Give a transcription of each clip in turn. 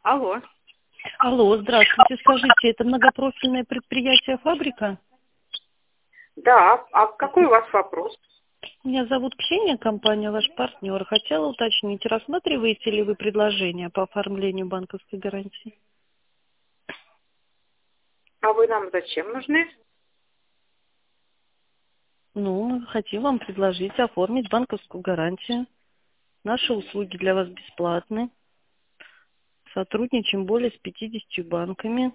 Алло. Алло, здравствуйте. Скажите, это многопрофильное предприятие «Фабрика»? Да, а какой у вас вопрос? Меня зовут Ксения, компания «Ваш партнер». Хотела уточнить, рассматриваете ли вы предложение по оформлению банковской гарантии? А вы нам зачем нужны? Ну, мы хотим вам предложить оформить банковскую гарантию. Наши услуги для вас бесплатны. Сотрудничаем более с 50 банками.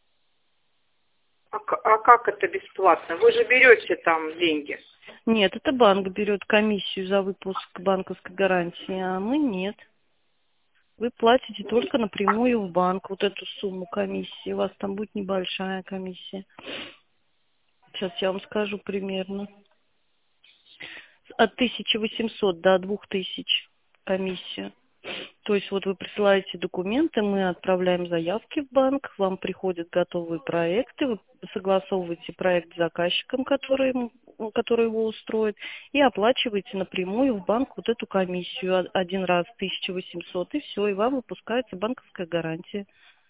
А как это бесплатно? Вы же берете там деньги. Нет, это банк берет комиссию за выпуск банковской гарантии, а мы нет. Вы платите только напрямую в банк вот эту сумму комиссии. У вас там будет небольшая комиссия. Сейчас я вам скажу примерно. От 1800 до 2000 комиссия. То есть вот вы присылаете документы, мы отправляем заявки в банк, вам приходят готовые проекты, вы согласовываете проект с заказчиком, который его устроит, и оплачиваете напрямую в банк вот эту комиссию один раз 1800, и все, и вам выпускается банковская гарантия.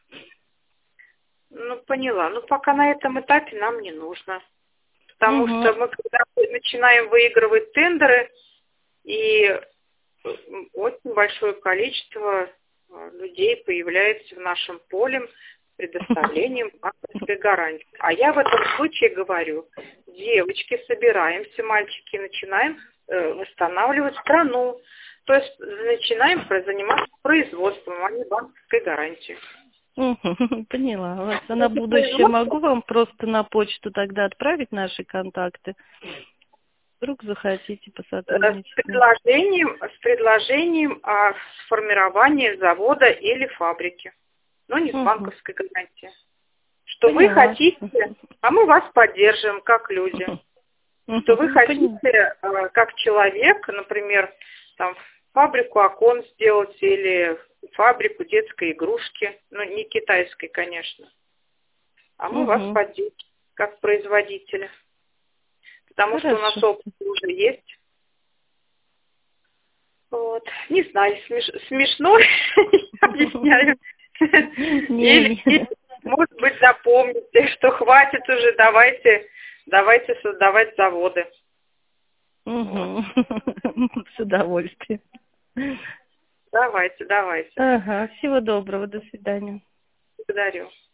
Ну, поняла. Ну, пока на этом этапе нам не нужно. Потому Угу. что мы, когда начинаем выигрывать тендеры, и очень большое количество людей появляется в нашем поле с предоставлением банковской гарантии. А я в этом случае говорю, девочки, собираемся, мальчики, начинаем восстанавливать страну. То есть начинаем заниматься производством, а не банковской гарантией. Поняла вас. А на Это будущее производство. могу вам просто на почту тогда отправить наши контакты? Вдруг захотите посотрудничать с нами. С предложением о сформировании завода или фабрики, но не с Угу. банковской гарантией. Что вы Поняла. хотите, а мы вас поддержим как люди. Что вы хотите, Поняла. как человек, например, там фабрику окон сделать или фабрику детской игрушки, ну не китайской, конечно, а мы вас Угу. поддержим как производителя, потому что у нас Хорошо. опыт уже есть. Вот. Не знаю, смешно объясняю. Или, Не. может быть, запомните, что хватит уже, давайте создавать заводы. Вот. Угу. С удовольствием. Давайте. Ага. Всего доброго. До свидания. Благодарю.